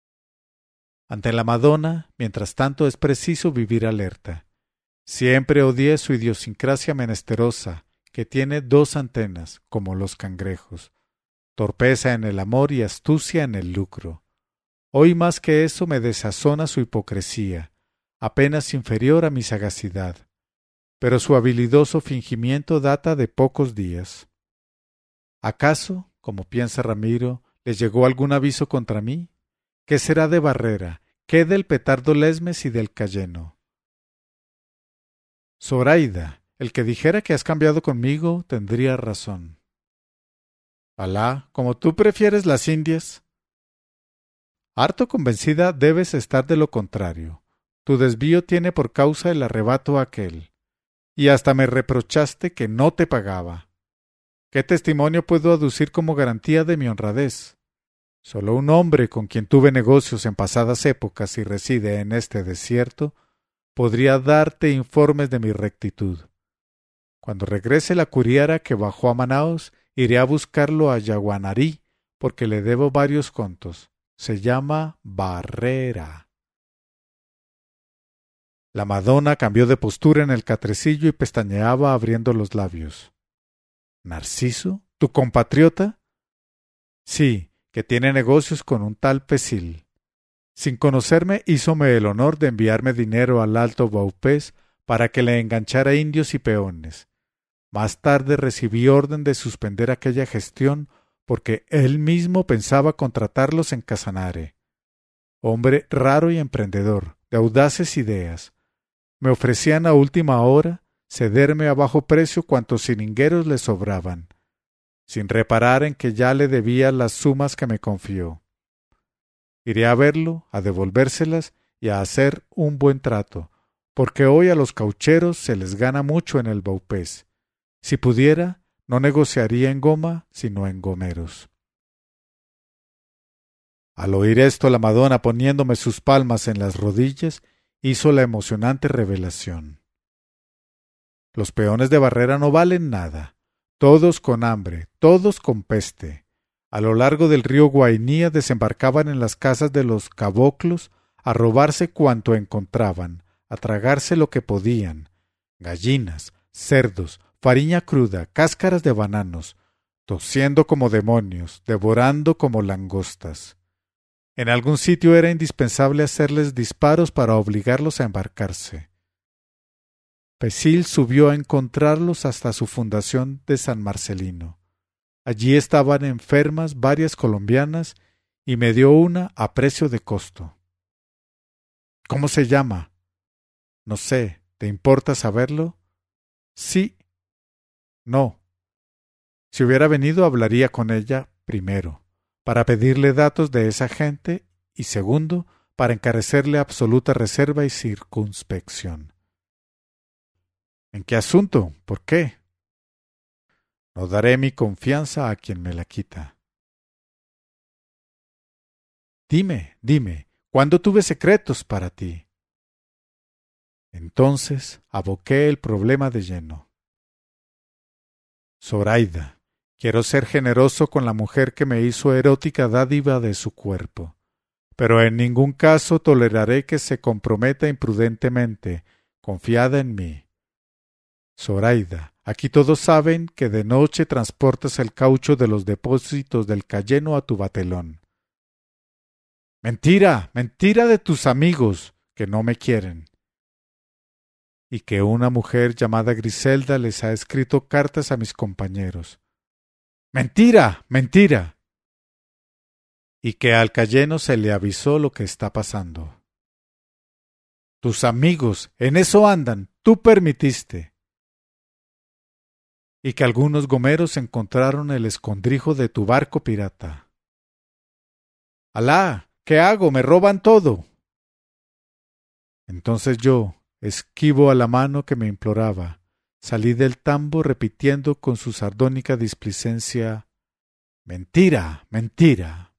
Ante la Madonna, mientras tanto, es preciso vivir alerta. Siempre odié su idiosincrasia menesterosa, que tiene dos antenas, como los cangrejos, torpeza en el amor y astucia en el lucro. Hoy más que eso me desazona su hipocresía, apenas inferior a mi sagacidad, pero su habilidoso fingimiento data de pocos días. ¿Acaso, como piensa Ramiro, les llegó algún aviso contra mí? ¿Qué será de Barrera? ¿Qué del petardo Lesmes y del Cayeno? Zoraida, el que dijera que has cambiado conmigo tendría razón. Alá, como tú prefieres las Indias. Harto convencida debes estar de lo contrario. Tu desvío tiene por causa el arrebato aquel. Y hasta me reprochaste que no te pagaba. ¿Qué testimonio puedo aducir como garantía de mi honradez? Solo un hombre con quien tuve negocios en pasadas épocas y reside en este desierto podría darte informes de mi rectitud. Cuando regrese la curiara que bajó a Manaos, iré a buscarlo a Yaguanarí, porque le debo varios contos. Se llama Barrera. La Madonna cambió de postura en el catrecillo y pestañeaba abriendo los labios. ¿Narciso? ¿Tu compatriota? Sí, que tiene negocios con un tal Pesil. Sin conocerme, hízome el honor de enviarme dinero al Alto Baupés para que le enganchara indios y peones. Más tarde recibí orden de suspender aquella gestión porque él mismo pensaba contratarlos en Casanare. Hombre raro y emprendedor, de audaces ideas. Me ofrecían a última hora cederme a bajo precio cuantos siringueros le sobraban, sin reparar en que ya le debía las sumas que me confió. Iré a verlo, a devolvérselas y a hacer un buen trato, porque hoy a los caucheros se les gana mucho en el Baupés. Si pudiera, no negociaría en goma, sino en gomeros. Al oír esto, la Madonna, poniéndome sus palmas en las rodillas, hizo la emocionante revelación. Los peones de Barrera no valen nada, todos con hambre, todos con peste. A lo largo del río Guainía desembarcaban en las casas de los caboclos a robarse cuanto encontraban, a tragarse lo que podían, gallinas, cerdos, farina cruda, cáscaras de bananos, tosiendo como demonios, devorando como langostas. En algún sitio era indispensable hacerles disparos para obligarlos a embarcarse. Pesil subió a encontrarlos hasta su fundación de San Marcelino. Allí estaban enfermas varias colombianas y me dio una a precio de costo. ¿Cómo se llama? No sé, ¿te importa saberlo? Sí. No. Si hubiera venido hablaría con ella primero, para pedirle datos de esa gente y segundo, para encarecerle absoluta reserva y circunspección. ¿En qué asunto? ¿Por qué? No daré mi confianza a quien me la quita. Dime, dime, ¿cuándo tuve secretos para ti? Entonces aboqué el problema de lleno. Zoraida, quiero ser generoso con la mujer que me hizo erótica dádiva de su cuerpo, pero en ningún caso toleraré que se comprometa imprudentemente, confiada en mí. Zoraida, aquí todos saben que de noche transportas el caucho de los depósitos del Cayeno a tu batelón. Mentira, mentira de tus amigos, que no me quieren. Y que una mujer llamada Griselda les ha escrito cartas a mis compañeros. Mentira, mentira. Y que al Cayeno se le avisó lo que está pasando. Tus amigos, en eso andan, tú permitiste. Y que algunos gomeros encontraron el escondrijo de tu barco pirata. ¡Alá! ¿Qué hago? ¡Me roban todo! Entonces yo, esquivo a la mano que me imploraba, salí del tambo repitiendo con su sardónica displicencia: ¡Mentira! ¡Mentira!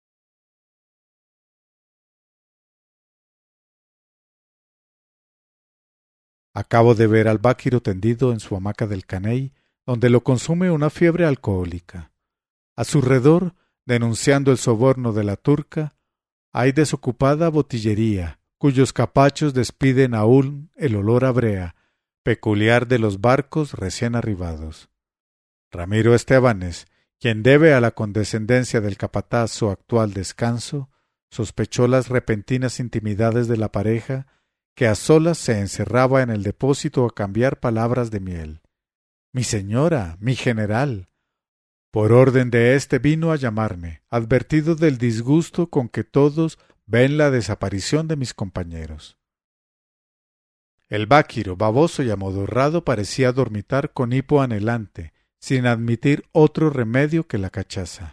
Acabo de ver al Báquiro tendido en su hamaca del Caney, donde lo consume una fiebre alcohólica. A su redor, denunciando el soborno de la turca, hay desocupada botillería, cuyos capachos despiden aún el olor a brea, peculiar de los barcos recién arribados. Ramiro Estébanes, quien debe a la condescendencia del capataz su actual descanso, sospechó las repentinas intimidades de la pareja, que a solas se encerraba en el depósito a cambiar palabras de miel. Mi señora, mi general. Por orden de éste vino a llamarme, advertido del disgusto con que todos ven la desaparición de mis compañeros. El Báquiro, baboso y amodorrado, parecía dormitar con hipo anhelante, sin admitir otro remedio que la cachaza.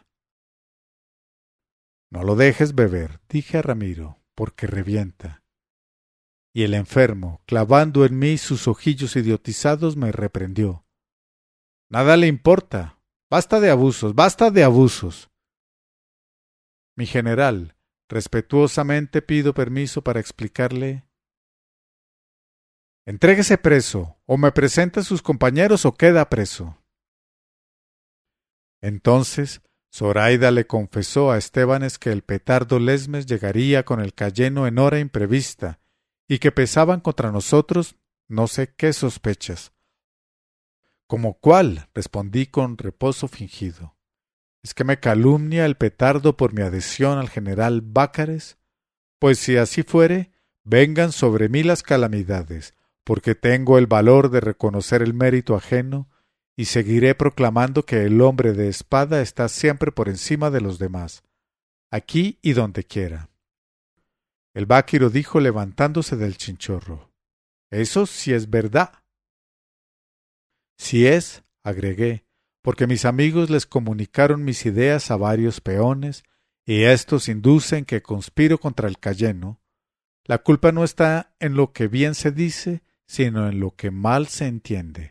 No lo dejes beber, dije a Ramiro, porque revienta. Y el enfermo, clavando en mí sus ojillos idiotizados, me reprendió. Nada le importa. Basta de abusos, basta de abusos. Mi general, respetuosamente pido permiso para explicarle. Entréguese preso, o me presenta a sus compañeros o queda preso. Entonces, Zoraida le confesó a Estébanes que el petardo Lesmes llegaría con el Cayeno en hora imprevista, y que pesaban contra nosotros no sé qué sospechas. ¿Cómo cuál? Respondí con reposo fingido. ¿Es que me calumnia el petardo por mi adhesión al general Bácares? Pues si así fuere, vengan sobre mí las calamidades, porque tengo el valor de reconocer el mérito ajeno, y seguiré proclamando que el hombre de espada está siempre por encima de los demás, aquí y donde quiera. El Báquiro dijo levantándose del chinchorro. Eso sí es verdad. Si es, agregué, porque mis amigos les comunicaron mis ideas a varios peones, y éstos inducen que conspiro contra el Cayeno, la culpa no está en lo que bien se dice, sino en lo que mal se entiende.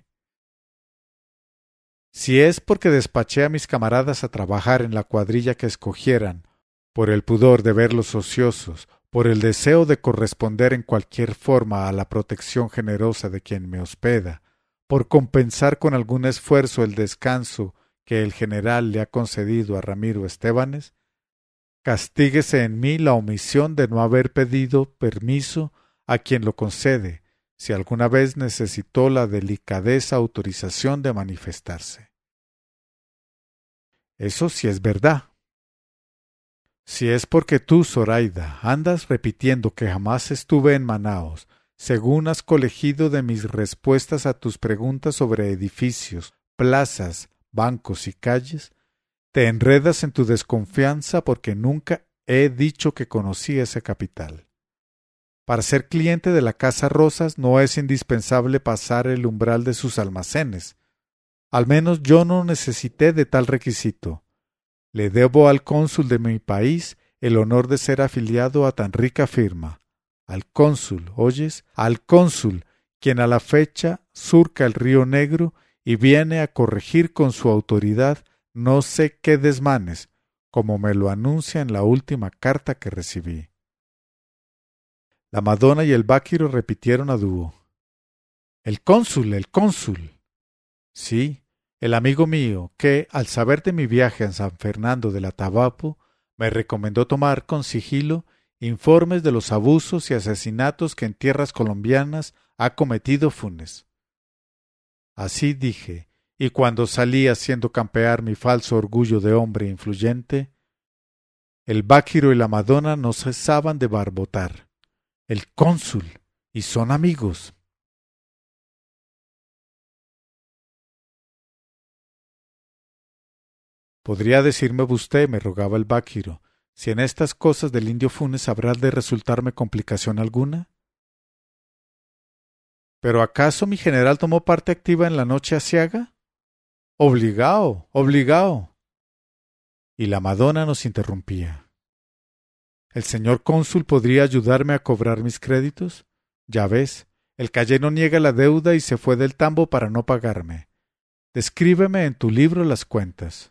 Si es porque despaché a mis camaradas a trabajar en la cuadrilla que escogieran, por el pudor de verlos ociosos, por el deseo de corresponder en cualquier forma a la protección generosa de quien me hospeda, por compensar con algún esfuerzo el descanso que el general le ha concedido a Ramiro Estébanes, castíguese en mí la omisión de no haber pedido permiso a quien lo concede, si alguna vez necesitó la delicadeza autorización de manifestarse. Eso sí es verdad. Si es porque tú, Zoraida, andas repitiendo que jamás estuve en Manaos, según has colegido de mis respuestas a tus preguntas sobre edificios, plazas, bancos y calles, te enredas en tu desconfianza porque nunca he dicho que conocí ese capital. Para ser cliente de la Casa Rosas no es indispensable pasar el umbral de sus almacenes. Al menos yo no necesité de tal requisito. Le debo al cónsul de mi país el honor de ser afiliado a tan rica firma. Al cónsul, ¿oyes? Al cónsul, quien a la fecha surca el río Negro y viene a corregir con su autoridad no sé qué desmanes, como me lo anuncia en la última carta que recibí. La Madonna y el Báquiro repitieron a dúo. El cónsul, el cónsul. Sí, el amigo mío, que, al saber de mi viaje a San Fernando del Atabapo, me recomendó tomar con sigilo informes de los abusos y asesinatos que en tierras colombianas ha cometido Funes. Así dije, y cuando salí haciendo campear mi falso orgullo de hombre influyente, el Báquiro y la Madonna no cesaban de barbotar. El cónsul, y son amigos. ¿Podría decirme usted, me rogaba el Báquiro, si en estas cosas del indio Funes habrá de resultarme complicación alguna? ¿Pero acaso mi general tomó parte activa en la noche aciaga? Obligado, obligado. Y la Madonna nos interrumpía. ¿El señor cónsul podría ayudarme a cobrar mis créditos? Ya ves, el cayeno niega la deuda y se fue del tambo para no pagarme. Descríbeme en tu libro las cuentas.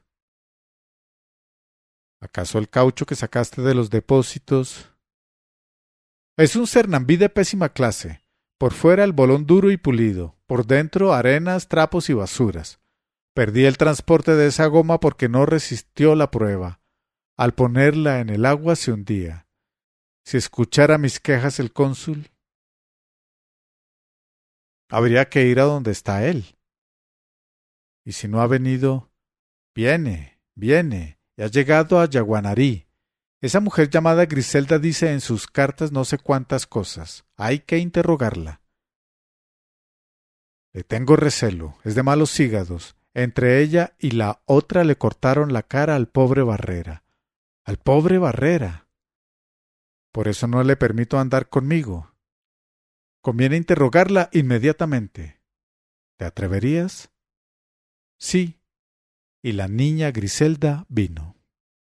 ¿Acaso el caucho que sacaste de los depósitos? Es un Cernambí de pésima clase. Por fuera el bolón duro y pulido, por dentro arenas, trapos y basuras. Perdí el transporte de esa goma porque no resistió la prueba. Al ponerla en el agua se hundía. Si escuchara mis quejas el cónsul, habría que ir a donde está él. Y si no ha venido, viene, viene, y ha llegado a Yaguanarí. Esa mujer llamada Griselda dice en sus cartas no sé cuántas cosas. Hay que interrogarla. Le tengo recelo, es de malos hígados. Entre ella y la otra le cortaron la cara al pobre Barrera. Al pobre Barrera. Por eso no le permito andar conmigo. Conviene interrogarla inmediatamente. ¿Te atreverías? Sí. Y la niña Griselda vino.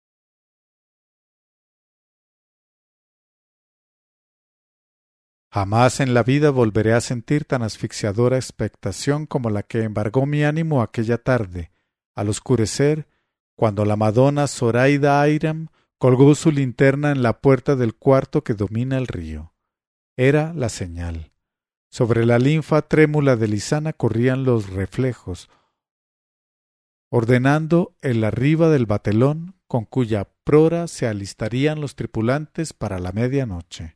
Jamás en la vida volveré a sentir tan asfixiadora expectación como la que embargó mi ánimo aquella tarde, al oscurecer, cuando la Madonna Zoraida Ayram colgó su linterna en la puerta del cuarto que domina el río. Era la señal. Sobre la linfa trémula de Lisana corrían los reflejos, ordenando el arriba del batelón con cuya prora se alistarían los tripulantes para la medianoche.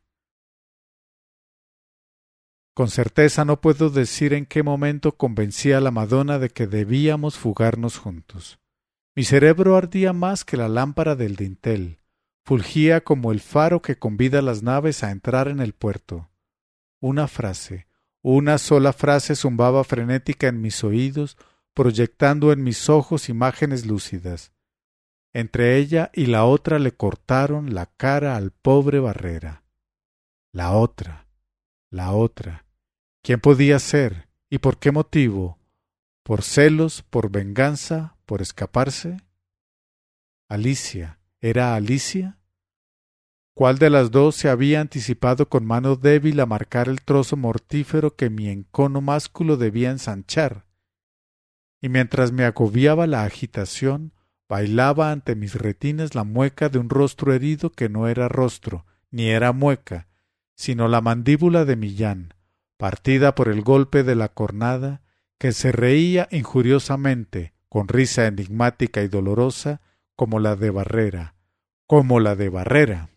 Con certeza no puedo decir en qué momento convencí a la Madonna de que debíamos fugarnos juntos. Mi cerebro ardía más que la lámpara del dintel, fulgía como el faro que convida a las naves a entrar en el puerto. Una frase, una sola frase zumbaba frenética en mis oídos, proyectando en mis ojos imágenes lúcidas. Entre ella y la otra le cortaron la cara al pobre Barrera. La otra, la otra. ¿Quién podía ser? ¿Y por qué motivo? ¿Por celos? ¿Por venganza? ¿Por escaparse? Alicia. ¿Era Alicia? ¿Cuál de las dos se había anticipado con mano débil a marcar el trozo mortífero que mi encono másculo debía ensanchar? Y mientras me agobiaba la agitación, bailaba ante mis retinas la mueca de un rostro herido que no era rostro, ni era mueca, sino la mandíbula de Millán, partida por el golpe de la cornada, que se reía injuriosamente, con risa enigmática y dolorosa como la de Barrera, como la de Barrera.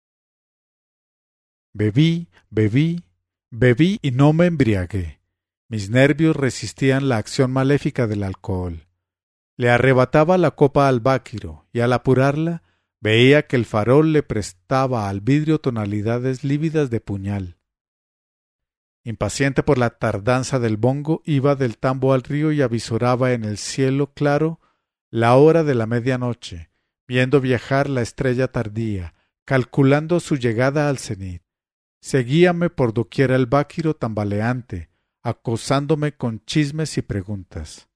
Bebí, bebí, bebí y no me embriagué. Mis nervios resistían la acción maléfica del alcohol. Le arrebataba la copa al báquiro y al apurarla veía que el farol le prestaba al vidrio tonalidades lívidas de puñal. Impaciente por la tardanza del bongo, iba del tambo al río y avisoraba en el cielo claro la hora de la medianoche, viendo viajar la estrella tardía, calculando su llegada al cenit. Seguíame por doquiera el báquiro tambaleante, acosándome con chismes y preguntas.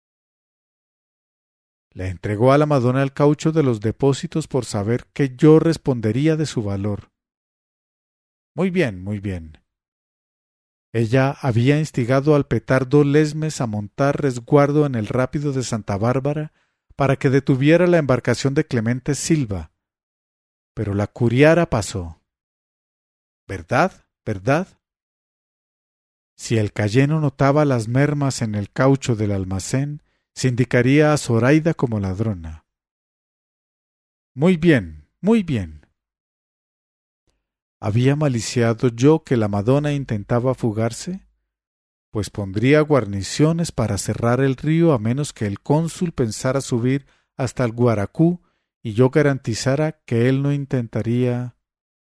Le entregó a la Madonna el caucho de los depósitos por saber que yo respondería de su valor. Muy bien, muy bien. Ella había instigado al petardo Lesmes a montar resguardo en el rápido de Santa Bárbara para que detuviera la embarcación de Clemente Silva. Pero la curiara pasó. ¿Verdad? ¿Verdad? Si el cayeno notaba las mermas en el caucho del almacén, se indicaría a Zoraida como ladrona. Muy bien, muy bien. ¿Había maliciado yo que la Madonna intentaba fugarse? Pues pondría guarniciones para cerrar el río a menos que el cónsul pensara subir hasta el Guaracú y yo garantizara que él no intentaría.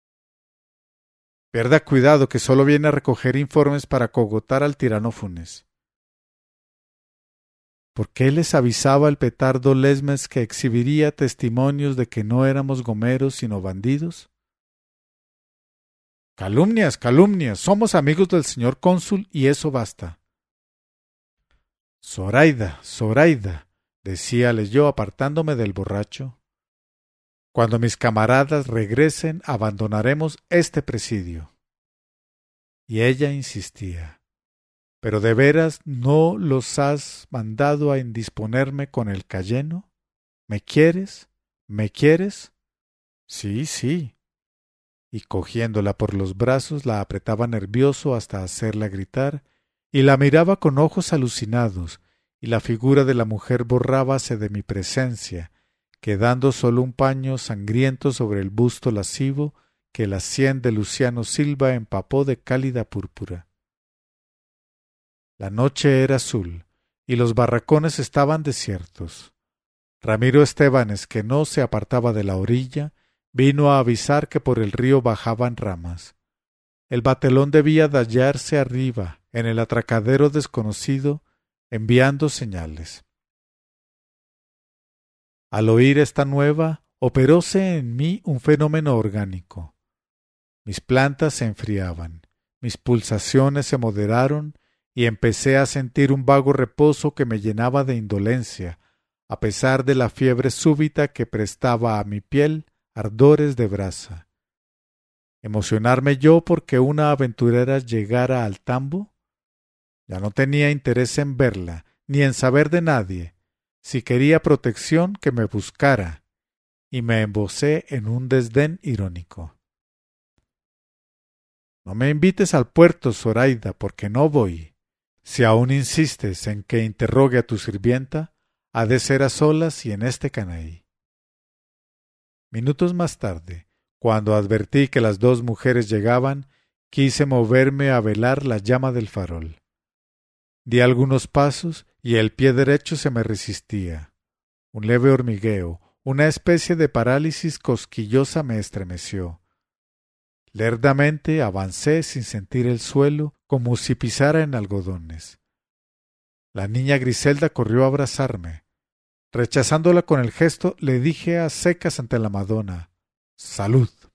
Pierda cuidado, que solo viene a recoger informes para cogotar al tirano Funes. ¿Por qué les avisaba el petardo Lesmes que exhibiría testimonios de que no éramos gomeros sino bandidos? Calumnias, calumnias. Somos amigos del señor cónsul y eso basta. Zoraida, Zoraida, decíale yo apartándome del borracho. Cuando mis camaradas regresen, abandonaremos este presidio. Y ella insistía. ¿Pero de veras no los has mandado a indisponerme con el cayeno? ¿Me quieres? ¿Me quieres? Sí, sí. Y cogiéndola por los brazos la apretaba nervioso hasta hacerla gritar, y la miraba con ojos alucinados, y la figura de la mujer borrábase de mi presencia, quedando solo un paño sangriento sobre el busto lascivo que la sien de Luciano Silva empapó de cálida púrpura. La noche era azul, y los barracones estaban desiertos. Ramiro Estébanes, que no se apartaba de la orilla, vino a avisar que por el río bajaban ramas. El batelón debía de hallarse arriba, en el atracadero desconocido, enviando señales. Al oír esta nueva, operóse en mí un fenómeno orgánico. Mis plantas se enfriaban, mis pulsaciones se moderaron y empecé a sentir un vago reposo que me llenaba de indolencia, a pesar de la fiebre súbita que prestaba a mi piel ardores de brasa. ¿Emocionarme yo porque una aventurera llegara al tambo? Ya no tenía interés en verla, ni en saber de nadie. Si quería protección, que me buscara, y me embocé en un desdén irónico. No me invites al puerto, Zoraida, porque no voy. Si aún insistes en que interrogue a tu sirvienta, ha de ser a solas y en este canaí. Minutos más tarde, cuando advertí que las dos mujeres llegaban, quise moverme a velar la llama del farol. Di algunos pasos y el pie derecho se me resistía. Un leve hormigueo, una especie de parálisis cosquillosa me estremeció. Lerdamente avancé sin sentir el suelo, como si pisara en algodones. La niña Griselda corrió a abrazarme. Rechazándola con el gesto, le dije a secas ante la Madonna: «Salud».